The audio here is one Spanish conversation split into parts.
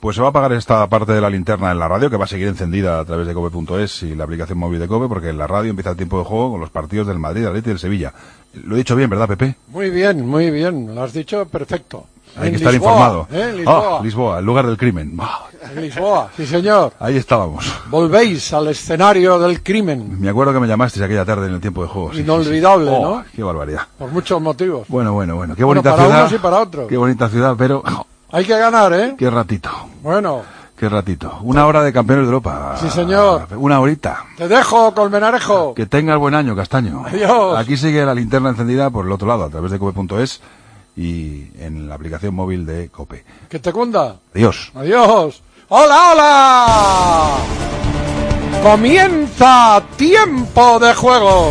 Pues se va a apagar esta parte de la linterna en la radio, que va a seguir encendida a través de cope.es y la aplicación móvil de Cope, porque en la radio empieza el tiempo de juego con los partidos del Madrid, del Atleti y del Sevilla. Lo he dicho bien, ¿verdad, Pepe? Muy bien, lo has dicho perfecto. Hay que estar informado. Lisboa. Lisboa, el lugar del crimen. En Lisboa, sí señor. Ahí estábamos. Volvéis al escenario del crimen. Me acuerdo que me llamasteis aquella tarde en el tiempo de juego. Inolvidable, sí. ¿no? Qué barbaridad. Por muchos motivos. Bueno. Qué bonita para ciudad. unos y para otros. Qué bonita ciudad, pero... Hay que ganar, ¿eh? Qué ratito. Bueno. Qué ratito. 1 hora de campeones de Europa. Sí, señor. 1 horita. Te dejo, Colmenarejo. Que tengas buen año, Castaño. Adiós. Aquí sigue la linterna encendida por el otro lado, a través de cope.es y en la aplicación móvil de Cope. Que te cunda. Adiós. Adiós. ¡Hola! Comienza Tiempo de Juego.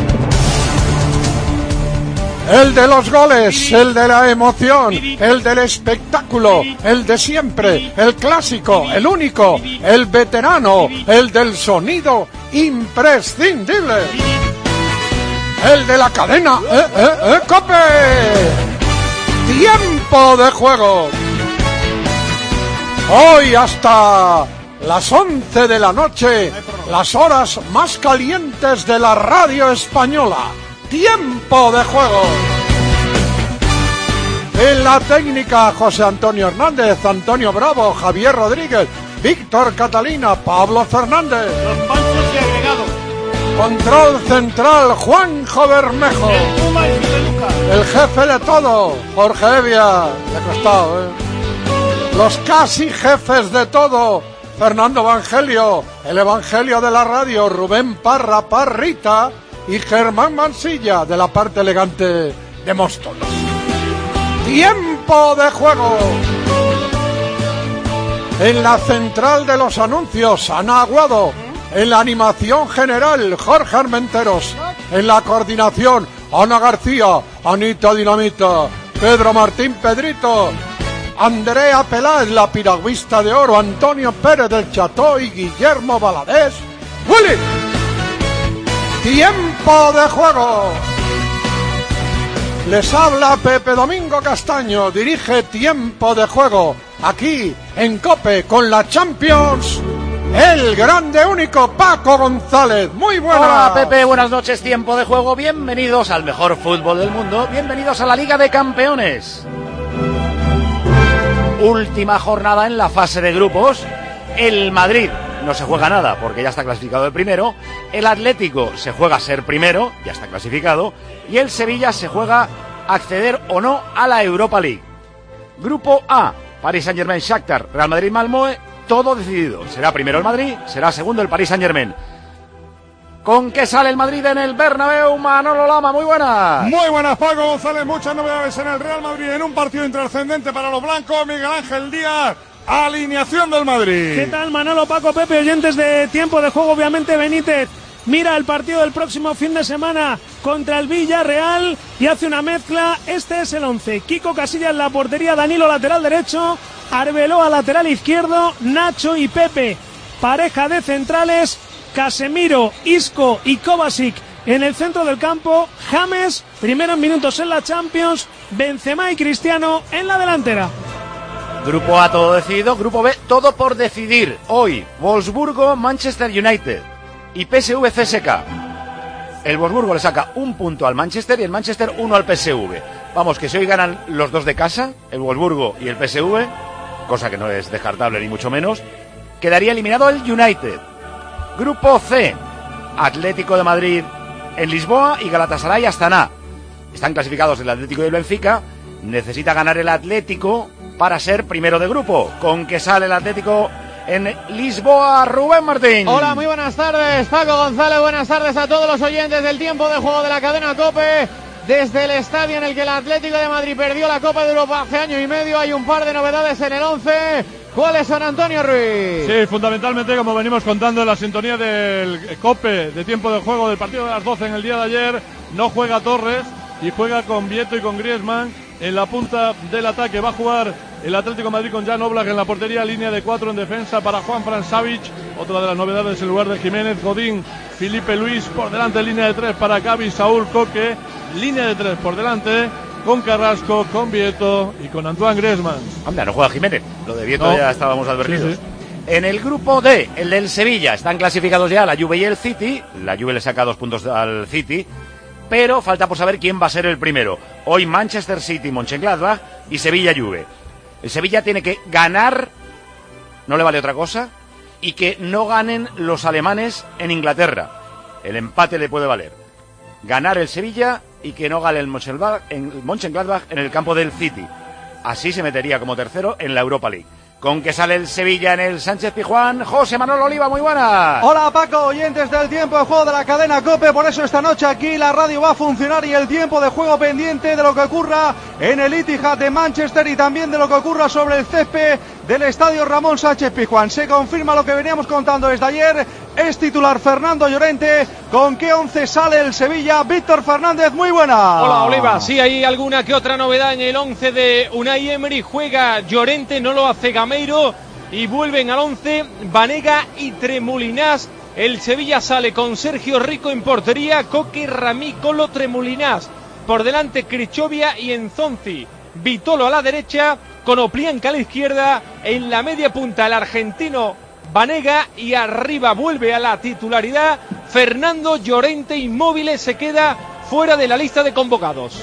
El de los goles, el de la emoción, el del espectáculo, el de siempre, el clásico, el único, el veterano, el del sonido imprescindible. El de la cadena, ¡Cope! Tiempo de Juego. Hoy hasta las 11 de la noche, las horas más calientes de la radio española. Tiempo de Juego. En la técnica, José Antonio Hernández, Antonio Bravo, Javier Rodríguez, Víctor Catalina, Pablo Fernández. Los panchos y agregados. Control central, Juanjo Bermejo. El jefe de todo, Jorge Evia. Le ha costado, Los casi jefes de todo, Fernando Evangelio, el Evangelio de la radio, Rubén Parra Parrita y Germán Mansilla, de la parte elegante de Móstoles. Tiempo de Juego. En la central de los anuncios, Ana Aguado. En la animación general, Jorge Armenteros. En la coordinación, Ana García, Anita Dinamita, Pedro Martín Pedrito, Andrea Peláez, la piragüista de oro, Antonio Pérez del Cható y Guillermo Valadez. ¡Willy! Tiempo de Juego. Les habla Pepe Domingo Castaño, dirige Tiempo de Juego, aquí en COPE con la Champions, el grande único Paco González. Muy buenas. Hola Pepe, buenas noches, Tiempo de Juego, bienvenidos al mejor fútbol del mundo, bienvenidos a la Liga de Campeones. Última jornada en la fase de grupos, el Madrid no se juega nada porque ya está clasificado el primero, el Atlético se juega a ser primero, ya está clasificado, y el Sevilla se juega acceder o no a la Europa League. Grupo A, Paris Saint-Germain, Shakhtar, Real Madrid, Malmö, todo decidido. Será primero el Madrid, será segundo el Paris Saint-Germain. ¿Con qué sale el Madrid en el Bernabéu? Manolo Lama, muy buenas. Muy buenas, Paco González, muchas novedades en el Real Madrid en un partido intrascendente para los blancos. Miguel Ángel Díaz. Alineación del Madrid. ¿Qué tal, Manolo, Paco, Pepe, oyentes de Tiempo de Juego? Obviamente Benítez mira el partido del próximo fin de semana contra el Villarreal y hace una mezcla. Este es el 11. Kiko Casillas en la portería, Danilo lateral derecho, Arbeloa lateral izquierdo, Nacho y Pepe pareja de centrales, Casemiro, Isco y Kovacic en el centro del campo, James primero en minutos en la Champions, Benzema y Cristiano en la delantera. Grupo A todo decidido, Grupo B todo por decidir. Hoy, Wolfsburgo, Manchester United y PSV CSK. El Wolfsburgo le saca un punto al Manchester y el Manchester 1 al PSV. Vamos, que si hoy ganan los dos de casa, el Wolfsburgo y el PSV, cosa que no es descartable ni mucho menos, quedaría eliminado el United. Grupo C, Atlético de Madrid en Lisboa y Galatasaray Astana. Están clasificados el Atlético y el Benfica. Necesita ganar el Atlético para ser primero de grupo. ¿Con qué sale el Atlético en Lisboa? Rubén Martín. Hola, muy buenas tardes, Paco González, buenas tardes a todos los oyentes del Tiempo de Juego de la cadena COPE. Desde el estadio en el que el Atlético de Madrid perdió la Copa de Europa hace año y medio, hay un par de novedades en el 11. ¿Cuáles son, Antonio Ruiz? Sí, fundamentalmente, como venimos contando en la sintonía del COPE de Tiempo de Juego del partido de las 12 en el día de ayer, no juega Torres y juega con Vieto y con Griezmann en la punta del ataque. Va a jugar el Atlético de Madrid con Jan Oblak en la portería, línea de 4 en defensa para Juanfran Savic, otra de las novedades en lugar de Jiménez, Godín, Felipe Luis por delante, línea de 3 para Gavi, Saúl, Coque, línea de 3 por delante con Carrasco, con Vieto y con Antoine Griezmann. Anda, no juega Jiménez. Lo de Vieto ya estábamos advertidos. Sí. En el grupo D, el del Sevilla, están clasificados ya la Juve y el City. La Juve le saca 2 puntos al City, pero falta por saber quién va a ser el primero. Hoy Manchester City, Mönchengladbach y Sevilla Juve. El Sevilla tiene que ganar, no le vale otra cosa, y que no ganen los alemanes en Inglaterra. El empate le puede valer. Ganar el Sevilla y que no gane el Mönchengladbach en el campo del City. Así se metería como tercero en la Europa League. Con que sale el Sevilla en el Sánchez Pizjuán, José Manuel Oliva, muy buenas. Hola Paco, oyentes del tiempo de juego de la cadena COPE, por eso esta noche aquí la radio va a funcionar y el tiempo de juego pendiente de lo que ocurra en el Etihad de Manchester y también de lo que ocurra sobre el césped del estadio Ramón Sánchez Pizjuán. Se confirma lo que veníamos contando desde ayer, es titular Fernando Llorente. ¿Con qué 11 sale el Sevilla? Víctor Fernández, muy buena. Hola Oliva, sí hay alguna que otra novedad en el 11 de Unai Emery. Juega Llorente, no lo hace Gameiro y vuelven al 11 Banega y Tremoulinas. El Sevilla sale con Sergio Rico en portería, Coque, Ramí, Colo, Tremoulinas. Por delante Krichovia y Enzonzi. Vitolo a la derecha, con Oplienka a la izquierda, en la media punta el argentino Banega y arriba vuelve a la titularidad Fernando Llorente. Inmóvil se queda fuera de la lista de convocados.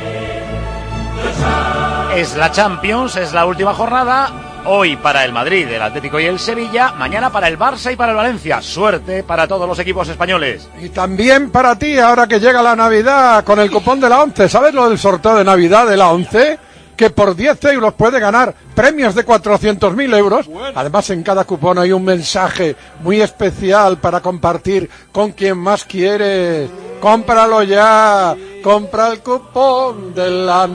Es la Champions, es la última jornada. Hoy para el Madrid, el Atlético y el Sevilla. Mañana para el Barça y para el Valencia. Suerte para todos los equipos españoles. Y también para ti, ahora que llega la Navidad con el cupón de la 11. ¿Sabes lo del sorteo de Navidad de la 11? Que por 10 euros puede ganar premios de 400.000 euros. Además, en cada cupón hay un mensaje muy especial para compartir con quien más quieres. ¡Cómpralo ya! ¡Compra el cupón de la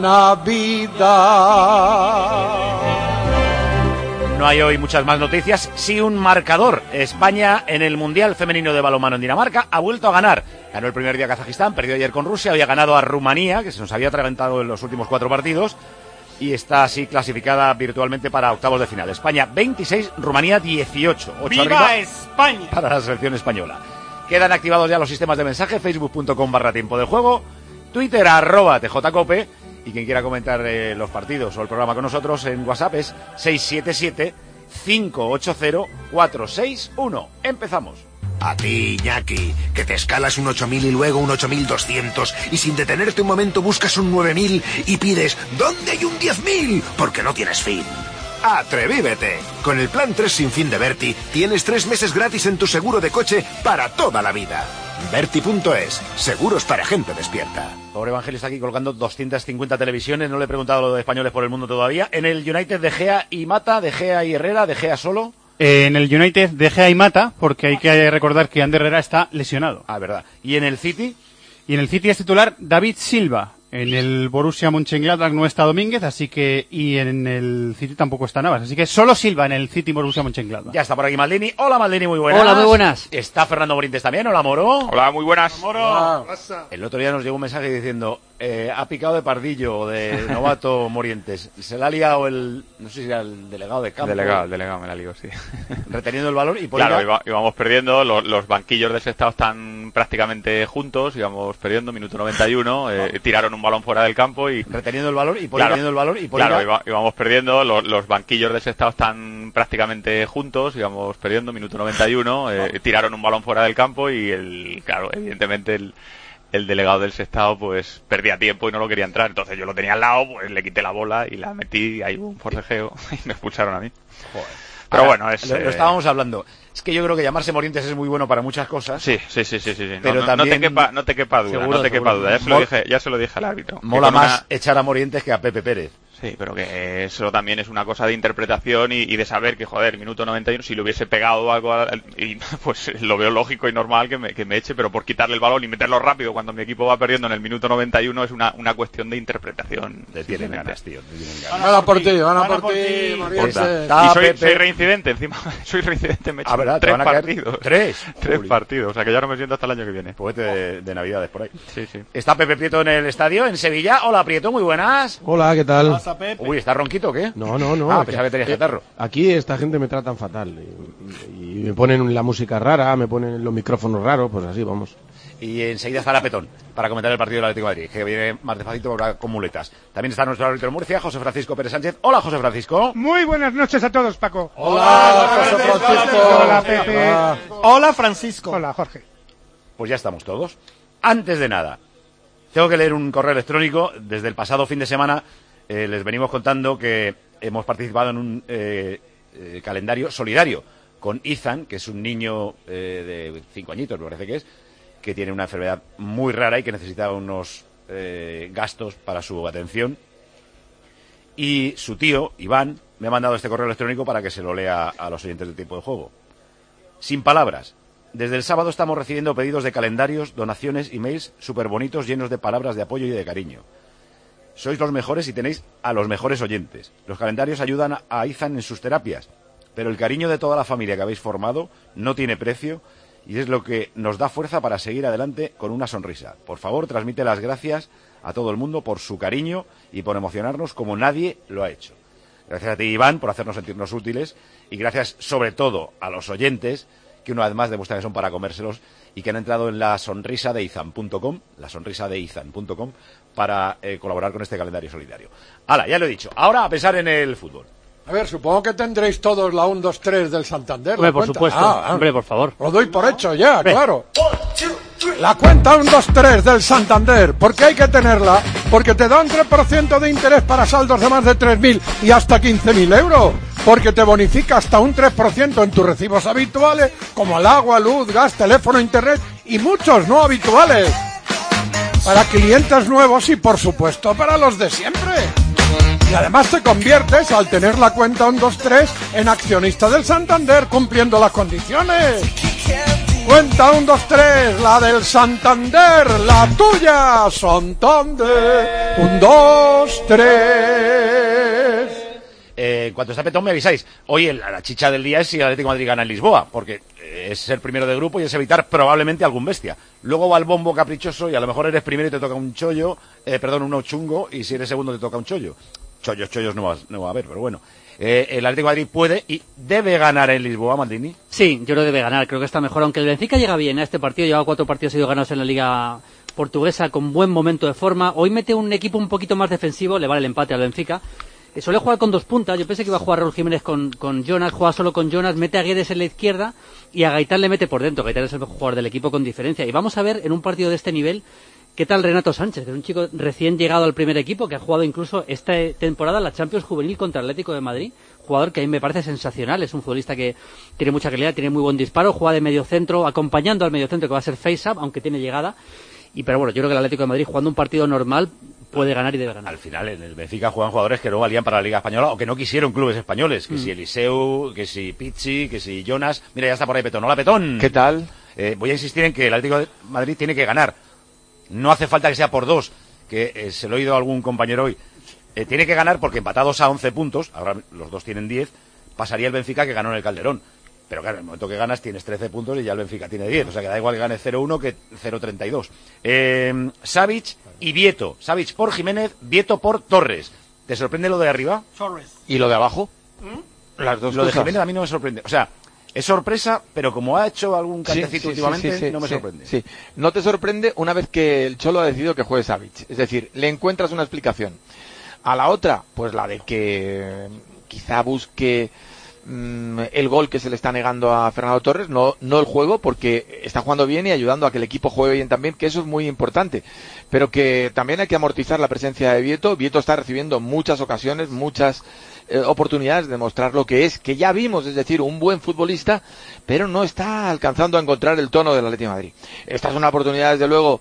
Navidad! No hay hoy muchas más noticias, sí un marcador. España en el Mundial Femenino de Balonmano en Dinamarca ha vuelto a ganar. Ganó el primer día Kazajistán, perdió ayer con Rusia, había ganado a Rumanía, que se nos había atragantado en los últimos 4 partidos, y está así clasificada virtualmente para octavos de final. España 26, Rumanía 18. 8 ¡Viva arriba España! para la selección española. Quedan activados ya los sistemas de mensaje, facebook.com/tiempo de juego, Twitter @tjcope, y quien quiera comentar los partidos o el programa con nosotros en WhatsApp es 677-580-461. Empezamos. A ti, Iñaki, que te escalas un 8000 y luego un 8200 y sin detenerte un momento buscas un 9000 y pides ¿dónde hay un 10000? Porque no tienes fin. ¡Atrevívete! Con el plan 3 sin fin de Berti tienes 3 meses gratis en tu seguro de coche para toda la vida. Berti.es, seguros para gente despierta. Pobre Evangelio está aquí colgando 250 televisiones, no le he preguntado lo de españoles por el mundo todavía. En el United, De Gea y Mata, De Gea y Herrera, De Gea solo. En el United, De Gea y Mata, porque hay que recordar que Ander Herrera está lesionado. Ah, verdad. ¿Y en el City? Y en el City es titular David Silva. En el Borussia Mönchengladbach no está Domínguez, así que, y en el City tampoco está Navas, así que solo Silva en el City Borussia Mönchengladbach. Ya está por aquí Maldini. Hola Maldini, muy buenas. Hola, muy buenas. Está Fernando Morientes también. Hola Moro. Hola, muy buenas. Hola. El otro día nos llegó un mensaje diciendo ha picado de pardillo o de novato Morientes. Se le ha liado no sé si era el delegado de campo. Delegado, me la ligo, sí. Reteniendo el balón y por claro, íbamos perdiendo, los banquillos del Sestao están prácticamente juntos, íbamos perdiendo, minuto 91, tiraron un balón fuera del campo y... Reteniendo el balón y por íbamos perdiendo, los banquillos del Sestao están prácticamente juntos, íbamos perdiendo, minuto 91, tiraron un balón fuera del campo y evidentemente el delegado del Sestao pues perdía tiempo y no lo quería entrar, entonces yo lo tenía al lado, pues le quité la bola y la metí, ahí hubo un forcejeo y me expulsaron a mí. Joder. Pero ahora, bueno, lo estábamos hablando. Es que yo creo que llamarse Morientes es muy bueno para muchas cosas. Sí. Pero también... no te quepa duda. Ya se lo dije al árbitro. Mola más echar a Morientes que a Pepe Pérez. Sí, pero que eso también es una cosa de interpretación y de saber que, joder, minuto 91, si le hubiese pegado algo, pues lo veo lógico y normal que me eche, pero por quitarle el balón y meterlo rápido cuando mi equipo va perdiendo en el minuto 91 es una cuestión de interpretación. Le tienen ganas, tío. Van a por ti, Morientes. Y soy reincidente, encima, me he hecho 3 partidos. ¿Tres partidos, o sea que ya no me siento hasta el año que viene. Juguete de Navidades por ahí. Sí. Está Pepe Prieto en el estadio, en Sevilla. Hola, Prieto, muy buenas. Hola, ¿qué tal? Uy, ¿está ronquito o qué? No. Pensaba que tenías catarro. Aquí esta gente me tratan fatal. Y me ponen la música rara, me ponen los micrófonos raros, pues así, vamos. Y enseguida estará Petón para comentar el partido del Atlético de Madrid, que viene más despacito con muletas. También está nuestro árbitro de Murcia, José Francisco Pérez Sánchez. Hola, José Francisco. Muy buenas noches a todos, Paco. Hola, José Francisco. Hola, Pepe. Hola, Francisco. Hola, Jorge. Pues ya estamos todos. Antes de nada, tengo que leer un correo electrónico. Desde el pasado fin de semana les venimos contando que hemos participado en un calendario solidario con Ethan, que es un niño de 5 añitos, me parece que tiene una enfermedad muy rara y que necesita unos gastos para su atención. Y su tío, Iván, me ha mandado este correo electrónico para que se lo lea a los oyentes del Tiempo de Juego. Sin palabras. Desde el sábado estamos recibiendo pedidos de calendarios, donaciones, emails súper bonitos, llenos de palabras de apoyo y de cariño. Sois los mejores y tenéis a los mejores oyentes. Los calendarios ayudan a Ethan en sus terapias, pero el cariño de toda la familia que habéis formado no tiene precio y es lo que nos da fuerza para seguir adelante con una sonrisa. Por favor, transmite las gracias a todo el mundo por su cariño y por emocionarnos como nadie lo ha hecho. Gracias a ti, Iván, por hacernos sentirnos útiles y gracias sobre todo a los oyentes que una vez más demuestran que son para comérselos y que han entrado en la sonrisa de Izan.com para colaborar con este calendario solidario. ¡Hala! Ya lo he dicho. Ahora a pensar en el fútbol. A ver, supongo que tendréis todos la 1-2-3 del Santander. Hombre, por supuesto. Hombre, por favor. Lo doy por hecho ya, claro. La cuenta 1-2-3 del Santander. ¿Por qué hay que tenerla? Porque te da un 3% de interés para saldos de más de 3.000 y hasta 15.000 euros. Porque te bonifica hasta un 3% en tus recibos habituales, como el agua, luz, gas, teléfono, internet y muchos no habituales. Para clientes nuevos y, por supuesto, para los de siempre. Y además te conviertes, al tener la cuenta 1-2-3, en accionista del Santander, cumpliendo las condiciones. Cuenta 1-2-3, la del Santander, la tuya, Santander. 1-2-3. En cuanto está Petón me avisáis. Hoy la chicha del día es si el Atlético de Madrid gana en Lisboa, porque es ser primero de grupo y es evitar probablemente algún bestia. Luego va el bombo caprichoso y a lo mejor eres primero y te toca un chollo, uno chungo, y si eres segundo te toca un chollo. Chollos no va a haber, pero bueno. El Atlético de Madrid puede y debe ganar en Lisboa, Maldini. Sí, yo creo que debe ganar, creo que está mejor, aunque el Benfica llega bien a este partido, lleva 4 partidos seguidos ganados en la Liga Portuguesa con buen momento de forma. Hoy mete un equipo un poquito más defensivo, le vale el empate al Benfica. Suele jugar con 2 puntas, yo pensé que iba a jugar Raúl Jiménez con Jonas, juega solo con Jonas, mete a Guedes en la izquierda y a Gaitán le mete por dentro. Gaitán es el mejor jugador del equipo con diferencia. Y vamos a ver en un partido de este nivel qué tal Renato Sánchez, que es un chico recién llegado al primer equipo, que ha jugado incluso esta temporada la Champions Juvenil contra el Atlético de Madrid. Jugador que a mí me parece sensacional, es un futbolista que tiene mucha calidad, tiene muy buen disparo, juega de medio centro, acompañando al medio centro que va a ser face-up, aunque tiene llegada. Pero bueno, yo creo que el Atlético de Madrid, jugando un partido normal, puede ganar y debe ganar. Al final, en el Benfica juegan jugadores que no valían para la Liga Española o que no quisieron clubes españoles. Que si Eliseu, que si Pizzi, que si Jonas. Mira, ya está por ahí Petón. Hola, Petón. ¿Qué tal? Voy a insistir en que el Atlético de Madrid tiene que ganar. No hace falta que sea por 2, que se lo he oído a algún compañero hoy. Tiene que ganar porque empatados a 11 puntos, ahora los dos tienen 10, pasaría el Benfica que ganó en el Calderón. Pero claro, en el momento que ganas tienes 13 puntos y ya el Benfica tiene 10. O sea que da igual que gane 0-1 que 0-32. Savic y Vieto. Savic por Jiménez, Vieto por Torres. ¿Te sorprende lo de arriba? Torres. ¿Y lo de abajo? Las dos lo cosas. De Jiménez a mí no me sorprende. O sea, es sorpresa, pero como ha hecho algún cantecito últimamente, no me sorprende. Sí, no te sorprende una vez que el Cholo ha decidido que juegue Savic. Es decir, le encuentras una explicación. A la otra, pues la de que quizá busque el gol que se le está negando a Fernando Torres, no el juego, porque está jugando bien y ayudando a que el equipo juegue bien también, que eso es muy importante, pero que también hay que amortizar la presencia de Vieto. Vieto está recibiendo muchas ocasiones, muchas oportunidades de mostrar lo que es, que ya vimos, es decir, un buen futbolista, pero no está alcanzando a encontrar el tono del Atlético de Madrid. Esta es una oportunidad, desde luego,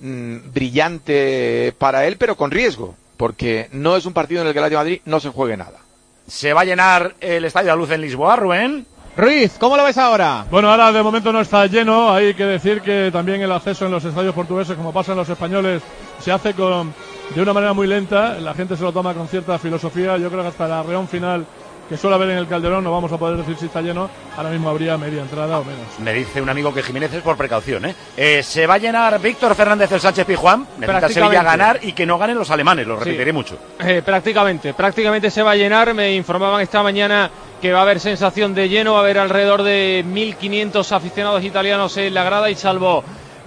brillante para él, pero con riesgo, porque no es un partido en el que el Atlético de Madrid no se juegue nada. Se va a llenar el Estadio de la Luz en Lisboa, Rubén. Ruiz, ¿cómo lo ves ahora? Bueno, ahora de momento no está lleno. Hay que decir que también el acceso en los estadios portugueses, como pasa en los españoles, se hace de una manera muy lenta. La gente se lo toma con cierta filosofía. Yo creo que hasta la reunión final que suele haber en el Calderón no vamos a poder decir si está lleno. Ahora mismo habría media entrada o menos. Me dice un amigo que Jiménez es por precaución, se va a llenar Víctor Fernández el Sánchez Pizjuán. Necesita Sevilla ganar y que no ganen los alemanes, lo repetiré mucho. Prácticamente se va a llenar. Me informaban esta mañana que va a haber sensación de lleno, va a haber alrededor de 1.500 aficionados italianos en la grada y salvo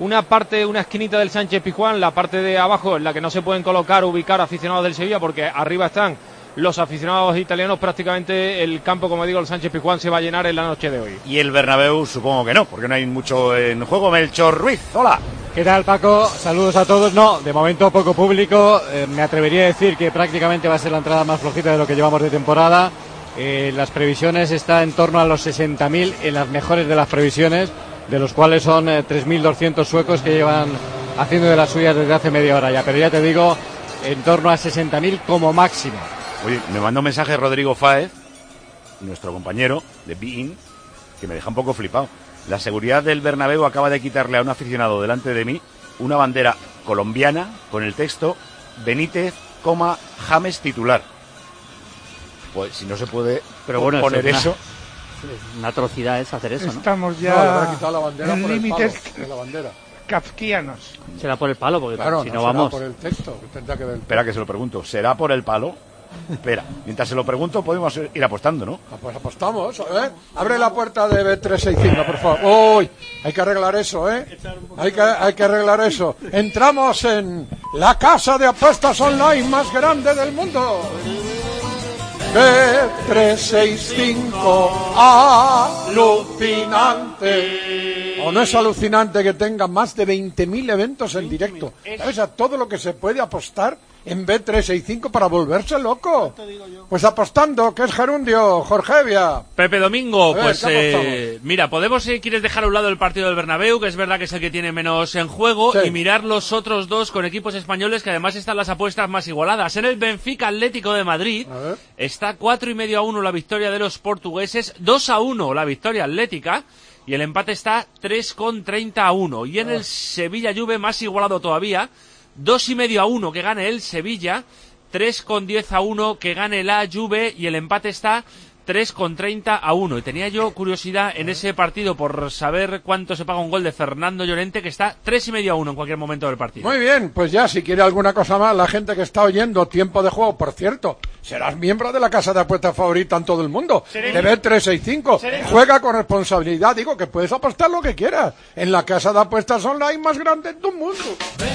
una parte, una esquinita del Sánchez-Pizjuán, la parte de abajo en la que no se pueden ubicar aficionados del Sevilla, porque arriba están los aficionados italianos. Prácticamente el campo, como digo, el Sánchez-Pizjuán se va a llenar en la noche de hoy. Y el Bernabéu supongo que no, porque no hay mucho en juego. Melchor Ruiz, hola. ¿Qué tal, Paco? Saludos a todos. No, de momento poco público. Me atrevería a decir que prácticamente va a ser la entrada más flojita de lo que llevamos de temporada. Las previsiones están en torno a los 60.000 en las mejores de las previsiones, de los cuales son 3.200 suecos que llevan haciendo de las suyas desde hace media hora ya. Pero ya te digo, en torno a 60.000 como máximo. Oye, me mandó un mensaje Rodrigo Fáez, nuestro compañero de Bein, que me deja un poco flipado. La seguridad del Bernabéu acaba de quitarle a un aficionado delante de mí una bandera colombiana con el texto Benítez, James titular. Pues si no se puede poner eso. Una atrocidad es hacer eso, ¿no? Estamos ya No, le habrá quitado la bandera en por el límites palo de la bandera. kafkianos. Será por el palo, porque Claro, si no no será vamos. por el texto, que tendrá que ver. Espera que se lo pregunto. ¿Será por el palo? Espera, mientras se lo pregunto podemos ir apostando, ¿no? Pues apostamos, ¿eh? Abre la puerta de B365, por favor. Uy, hay que arreglar eso, ¿eh? Hay que arreglar eso. Entramos en la casa de apuestas online más grande del mundo. B365, alucinante. ¿O no es alucinante que tenga más de 20.000 eventos en directo? ¿Sabes? A todo lo que se puede apostar en B365 para volverse loco. Pues apostando, que es gerundio, Jorge Evia. Pepe Domingo, Ver, pues ¿qué mira, podemos, quieres dejar a un lado el partido del Bernabéu, que es verdad que es el que tiene menos en juego, Sí. y mirar los otros dos con equipos españoles, que además están las apuestas más igualadas. En el Benfica Atlético de Madrid está 4,5-1 la victoria de los portugueses, 2-1 la victoria atlética, y el empate está 3,30-1. Y en el Sevilla Juve, más igualado todavía, 2,5-1 que gane el Sevilla, 3,10-1 que gane la Juve, y el empate está 3,30-1. Y tenía yo curiosidad en ese partido por saber cuánto se paga un gol de Fernando Llorente, que está 3,5-1 en cualquier momento del partido. Muy bien, pues ya, si quiere alguna cosa más, la gente que está oyendo Tiempo de Juego, por cierto, serás miembro de la casa de apuestas favorita en todo el mundo, de B365. Juega con responsabilidad, digo que puedes apostar lo que quieras en la casa de apuestas online más grande del mundo.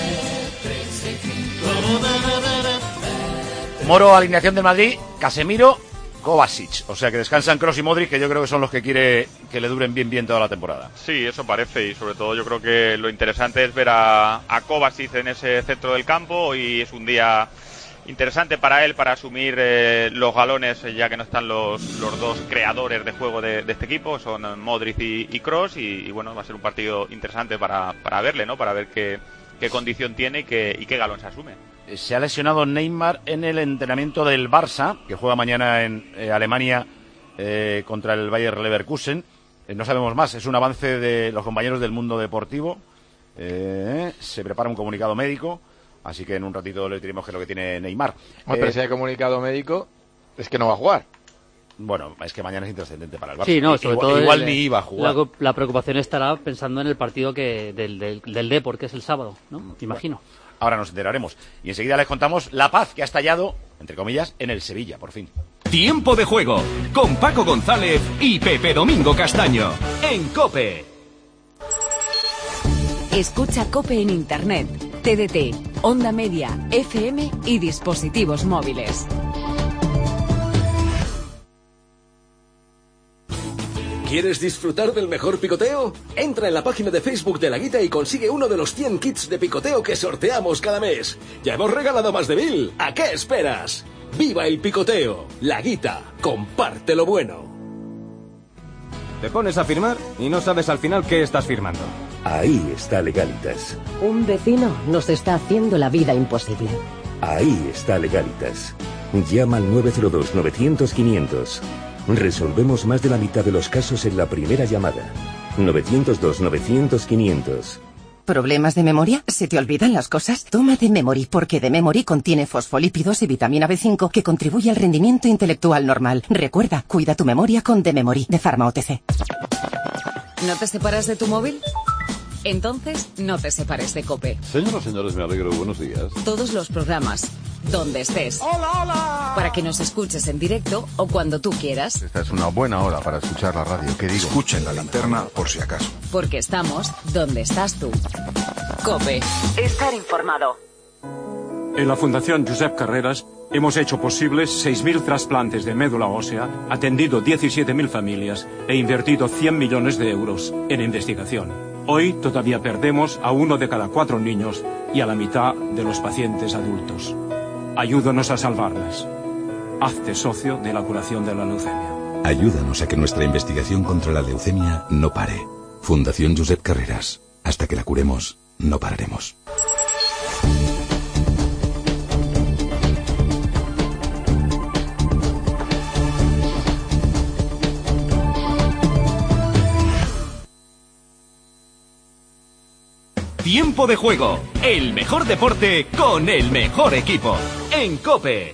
Moro, alineación del Madrid, Casemiro, Kovacic. O sea que descansan Kroos y Modric, que yo creo que son los que quiere que le duren bien toda la temporada. Sí, eso parece, y sobre todo yo creo que lo interesante es ver a Kovacic en ese centro del campo, y es un día interesante para él para asumir los galones, ya que no están los dos creadores de juego de este equipo, son Modric y Kroos, y bueno, va a ser un partido interesante para verle, ¿no? Para ver qué condición tiene y qué galón se asume. Se ha lesionado Neymar en el entrenamiento del Barça, que juega mañana en Alemania contra el Bayer Leverkusen. No sabemos más, es un avance de los compañeros del Mundo Deportivo. Se prepara un comunicado médico, así que en un ratito le diremos qué es lo que tiene Neymar. Pero si hay comunicado médico, es que no va a jugar. Bueno, es que mañana es intrascendente para el Barça. Sí, no, sobre todo igual ni iba a jugar. La preocupación estará pensando en el partido del Depor, que es el sábado, ¿no? Imagino. Ahora nos enteraremos. Y enseguida les contamos la paz que ha estallado, entre comillas, en el Sevilla, por fin. Tiempo de Juego, con Paco González y Pepe Domingo Castaño, en COPE. Escucha COPE en Internet, TDT, Onda Media, FM y dispositivos móviles. ¿Quieres disfrutar del mejor picoteo? Entra en la página de Facebook de La Guita y consigue uno de los 100 kits de picoteo que sorteamos cada mes. Ya hemos regalado más de 1000. ¿A qué esperas? ¡Viva el picoteo! La Guita, comparte lo bueno. Te pones a firmar y no sabes al final qué estás firmando. Ahí está Legalitas. Un vecino nos está haciendo la vida imposible. Ahí está Legalitas. Llama al 902-900-500. Resolvemos más de la mitad de los casos en la primera llamada. 902-900-500. ¿Problemas de memoria? ¿Se te olvidan las cosas? Toma D-Memory, porque D-Memory contiene fosfolípidos y vitamina B5 que contribuye al rendimiento intelectual normal. Recuerda, cuida tu memoria con D-Memory, de Pharma OTC. ¿No te separas de tu móvil? Entonces, no te separes de COPE. Señoras y señores, me alegro. Buenos días. Todos los programas, donde estés. ¡Hola, hola! Para que nos escuches en directo o cuando tú quieras. Esta es una buena hora para escuchar la radio. ¿Qué digo? Escuchen la linterna por si acaso. Porque estamos donde estás tú. COPE. Estar informado. En la Fundación Josep Carreras hemos hecho posibles 6.000 trasplantes de médula ósea, atendido 17.000 familias e invertido 100 millones de euros en investigación. Hoy todavía perdemos a 1 de cada 4 niños y a la mitad de los pacientes adultos. Ayúdanos a salvarles. Hazte socio de la curación de la leucemia. Ayúdanos a que nuestra investigación contra la leucemia no pare. Fundación Josep Carreras. Hasta que la curemos, no pararemos. Tiempo de juego, el mejor deporte con el mejor equipo. En COPE.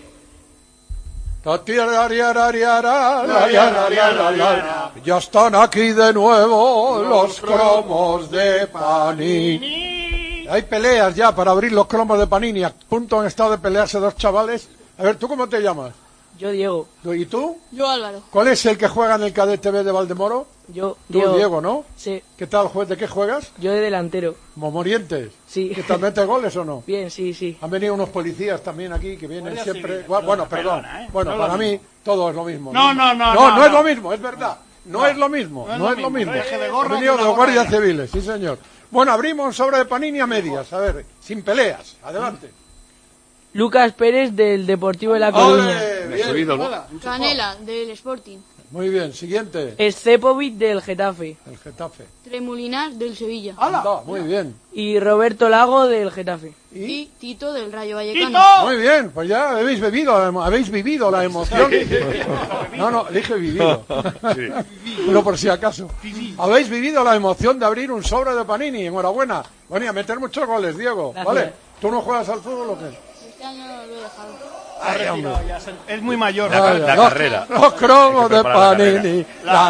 Ya están aquí de nuevo los cromos de Panini. Hay peleas ya para abrir los cromos de Panini. A punto han estado de pelearse dos chavales. A ver, ¿tú cómo te llamas? Yo, Diego. ¿Y tú? Yo, Álvaro. ¿Cuál es el que juega en el Cadete B de Valdemoro? Yo, Tú, Diego, ¿no? Sí. ¿Qué tal, ¿de qué juegas? Yo de delantero. ¿Momorientes? Sí. ¿Que te mete goles o no? Bien, sí. Han venido unos policías también aquí que vienen Guardia siempre... Civil. Bueno, perdón. Perdona, Bueno, no para lo mí todo es lo mismo. No es lo mismo, es verdad. No es lo mismo, no es lo mismo. Han venido de guardias civiles, sí señor. Bueno, abrimos un sobre de Panini a medias, a ver, sin peleas, adelante. Lucas Pérez del Deportivo de La Coruña. Canela del Sporting. Muy bien, siguiente. Escepovic del Getafe. El Getafe. Tremolinar del Sevilla. Anda, muy bien. Y Roberto Lago del Getafe. Y Tito del Rayo Vallecano. Muy bien, pues ya habéis vivido la emoción. No, dije vivido. Pero por si acaso. Habéis vivido la emoción de abrir un sobre de Panini. Enhorabuena. Bueno, y a meter muchos goles, Diego. Gracias. ¿Vale? ¿Tú no juegas al fútbol o qué? Este año lo he dejado. Es muy mayor. La carrera. Los cromos de Panini.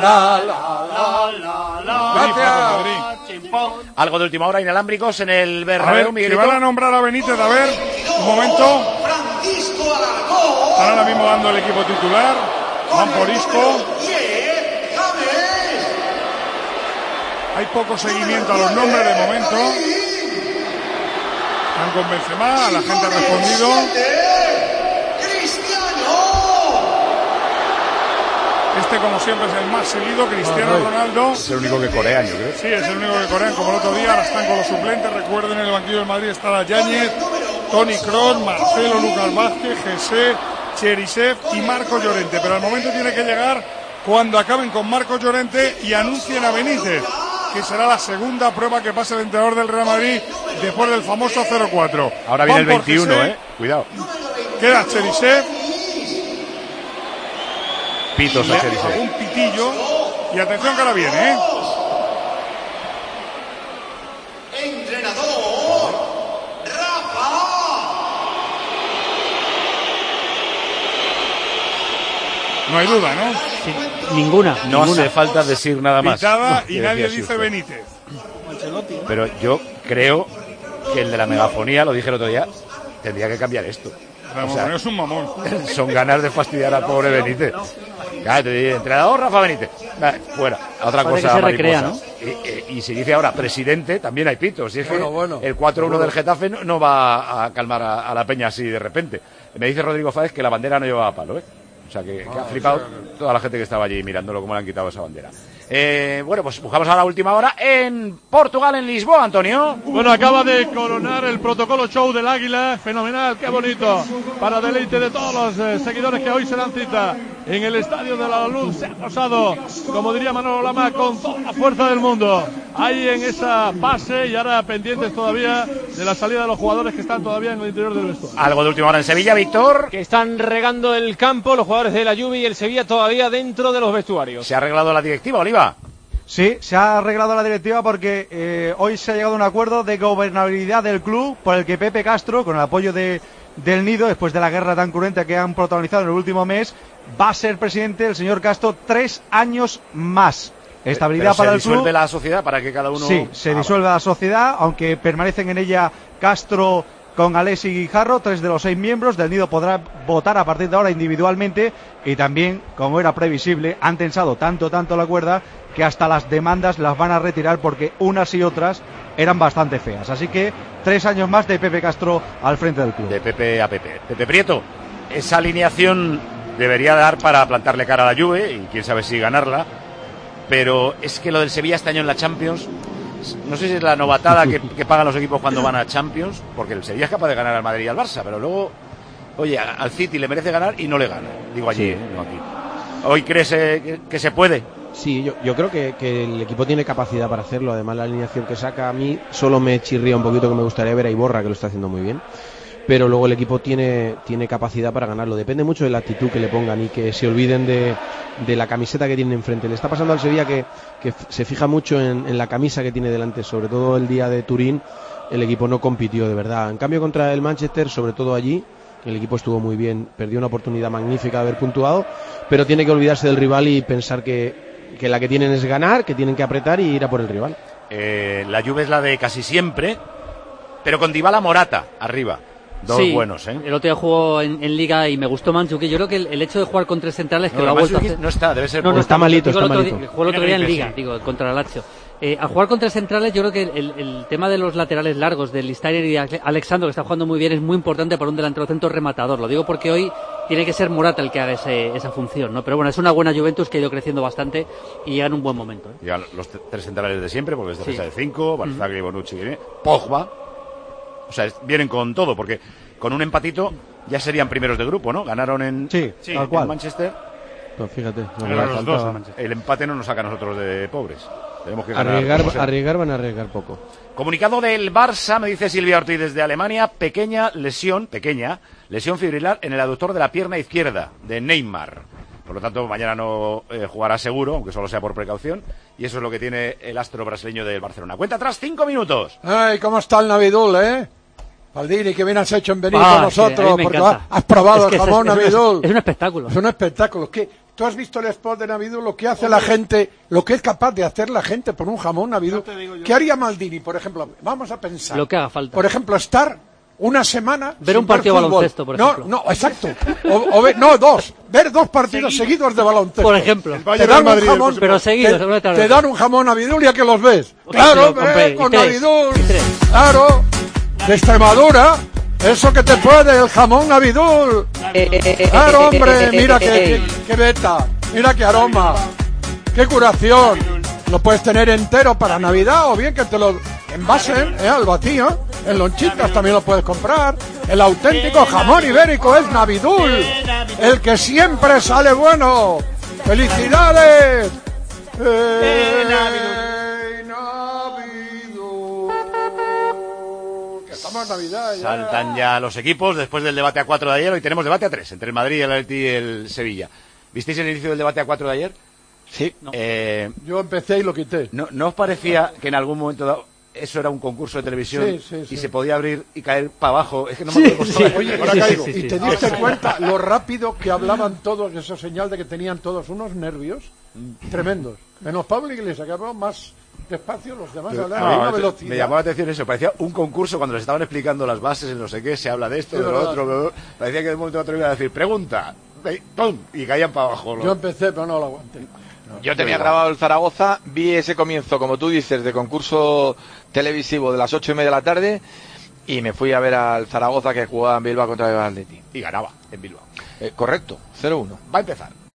Algo de última hora, inalámbricos en el A Bernabéu, ver, que Miguelito. van a nombrar a Benítez, a ver, un momento. Están ahora mismo dando el equipo titular. Van por Isco. Hay poco seguimiento a los nombres de momento. Están con Benzema, la gente ha respondido. Este, como siempre, es el más seguido, Cristiano Ronaldo. Es el único que corean, yo creo. Sí, es el único que corean, como el otro día. Ahora están con los suplentes. Recuerden, en el banquillo del Madrid está Yáñez, Toni Kroos, Marcelo, Lucas Vázquez, Jesse, Cherisev y Marco Llorente. Pero al momento tiene que llegar cuando acaben con Marco Llorente y anuncien a Benítez, que será la segunda prueba que pase el entrenador del Real Madrid después del famoso 0-4. Ahora viene el Van por 21, Jesse, Cuidado. Queda Cherisev. Pitos a Cherisev. Un pitillo. Y atención que ahora viene, No hay duda, ¿no? Sí, ninguna. No hace falta decir nada más. Pitada y Que nadie decía dice Sisto. Benítez. Pero yo creo que el de la megafonía, lo dije el otro día, tendría que cambiar esto. La megafonía es un mamón. Son ganas de fastidiar al pobre Benítez. Ya te digo, entrenador Rafa Benítez. Fuera. Otra Parece cosa que se recrea, mariposa. Y si dice ahora presidente, también hay pitos. Si es que Bueno. el 4-1 del Getafe no va a calmar a la peña así de repente. Me dice Rodrigo Fáez que la bandera no llevaba palo, O sea, que ha flipado toda la gente que estaba allí mirándolo, cómo le han quitado esa bandera. Bueno, pues buscamos a la última hora en Portugal, en Lisboa, Antonio. Bueno, acaba de coronar el protocolo show del Águila. Fenomenal, qué bonito. Para deleite de todos los seguidores que hoy se dan cita en el Estadio de la Luz. Se ha pasado, como diría Manolo Lama, con toda la fuerza del mundo. Ahí en esa base y ahora pendientes todavía de la salida de los jugadores que están todavía en el interior del vestuario. Algo de última hora en Sevilla, Víctor. Que están regando el campo los jugadores de la Juve y el Sevilla todavía dentro de los vestuarios. Se ha arreglado la directiva, Oliva. Sí, se ha arreglado la directiva porque hoy se ha llegado a un acuerdo de gobernabilidad del club por el que Pepe Castro, con el apoyo del Nido, después de la guerra tan cruenta que han protagonizado en el último mes, va a ser presidente el señor Castro 3 años más. Estabilidad para el club. ¿Se disuelve la sociedad para que cada uno...? Sí, se disuelve la sociedad, aunque permanecen en ella Castro con Alexi Guijarro. 3 de los 6 miembros del nido podrán votar a partir de ahora individualmente, y también, como era previsible, han tensado tanto la cuerda que hasta las demandas las van a retirar, porque unas y otras eran bastante feas. Así que 3 años más de Pepe Castro al frente del club. De Pepe a Pepe. Pepe Prieto, esa alineación debería dar para plantarle cara a la Juve, y quién sabe si ganarla, pero es que lo del Sevilla este año en la Champions, no sé si es la novatada que pagan los equipos cuando van a Champions, porque el Sevilla es capaz de ganar al Madrid y al Barça, pero luego, oye, al City le merece ganar y no le gana. Digo allí, no aquí. ¿Hoy crees que se puede? Sí, yo creo que el equipo tiene capacidad para hacerlo. Además, la alineación que saca, a mí solo me chirría un poquito, que me gustaría ver a Iborra, que lo está haciendo muy bien. Pero luego el equipo tiene capacidad para ganarlo. Depende mucho de la actitud que le pongan y que se olviden de la camiseta que tienen enfrente. Le está pasando al Sevilla que se fija mucho en la camisa que tiene delante. Sobre todo el día de Turín, el equipo no compitió de verdad. En cambio, contra el Manchester, sobre todo allí, el equipo estuvo muy bien. Perdió una oportunidad magnífica de haber puntuado, pero tiene que olvidarse del rival y pensar que la que tienen es ganar, que tienen que apretar y ir a por el rival. La Juve es la de casi siempre, pero con Dybala, Morata arriba. Dos buenos, ¿eh? El otro día jugó en Liga y me gustó Mandzukic. Yo creo que el hecho de jugar con 3 centrales, que lo ha vuelto a hacer... No está, debe ser... No está malito, está malito. Jugó el otro día en Liga, contra la Lazio. Al jugar con 3 centrales, yo creo que el tema de los laterales largos, de Listainer y Alexandro, que está jugando muy bien, es muy importante para un delantero centro rematador. Lo digo porque hoy tiene que ser Morata el que haga esa función, ¿no? Pero bueno, es una buena Juventus que ha ido creciendo bastante y llega en un buen momento, ¿eh? Ya los 3 centrales de siempre, porque es defensa de 5, Barzagli, Bonucci, Pogba. O sea, vienen con todo, porque con un empatito ya serían primeros de grupo, ¿no? Ganaron en Manchester. Pues fíjate, el empate no nos saca a nosotros de pobres. Tenemos que ganar. Arriesgar van a arriesgar poco. Comunicado del Barça, me dice Silvia Ortiz desde Alemania, pequeña lesión fibrilar en el aductor de la pierna izquierda de Neymar. Por lo tanto, mañana no jugará seguro, aunque solo sea por precaución. Y eso es lo que tiene el astro brasileño del Barcelona. Cuenta atrás, 5 minutos. Ay, ¿cómo está el Navidul, Baldini, que bien has hecho en venir con nosotros, porque has probado el jamón Navidul. Es un espectáculo. Es un espectáculo. ¿Tú has visto el spot de Navidul, lo que hace la gente, lo que es capaz de hacer la gente por un jamón Navidul? ¿Qué haría Maldini, por ejemplo? Vamos a pensar. Lo que haga falta. Por ejemplo, estar una semana ver un partido de baloncesto, por ejemplo. No, exacto. Ver 2 partidos seguidos de baloncesto. Por ejemplo. Te dan un jamón, pero seguidos. Te dan un jamón Navidul y a que los ves. Claro, con Navidul. Claro. De Extremadura, eso que te puede, el jamón Navidul. Claro, hombre, mira qué beta, mira qué aroma, qué curación. Lo puedes tener entero para Navidad o bien que te lo envasen al vacío. En lonchitas también lo puedes comprar. El auténtico jamón ibérico es Navidul, el que siempre sale bueno. ¡Felicidades! Estamos en Navidad ya. Saltan ya los equipos después del debate a 4 de ayer. Hoy tenemos debate a 3 entre el Madrid, el Atleti y el Sevilla. ¿Visteis el inicio del debate a 4 de ayer? Sí. No. Yo empecé y lo quité. ¿No os parecía que en algún momento dado eso era un concurso de televisión y se podía abrir y caer para abajo? Es que no me acuerdo. Oye, ahora caigo. ¿Y te diste cuenta lo rápido que hablaban todos? Eso señal de que tenían todos unos nervios tremendos. Menos Pablo Iglesias, que hablaba más despacio, los demás hablaban a una velocidad. Me llamó la atención eso, parecía un concurso cuando les estaban explicando las bases, no sé qué, se habla de esto, de lo otro, parecía que de un momento a otro iba a decir, pregunta, ¡pum! Y caían para abajo. Yo empecé, pero no lo aguanté. Yo tenía grabado el Zaragoza, vi ese comienzo, como tú dices, de concurso televisivo de las 8:30 de la tarde y me fui a ver al Zaragoza que jugaba en Bilbao contra el Atleti. Y ganaba en Bilbao. Correcto, 0-1. Va a empezar.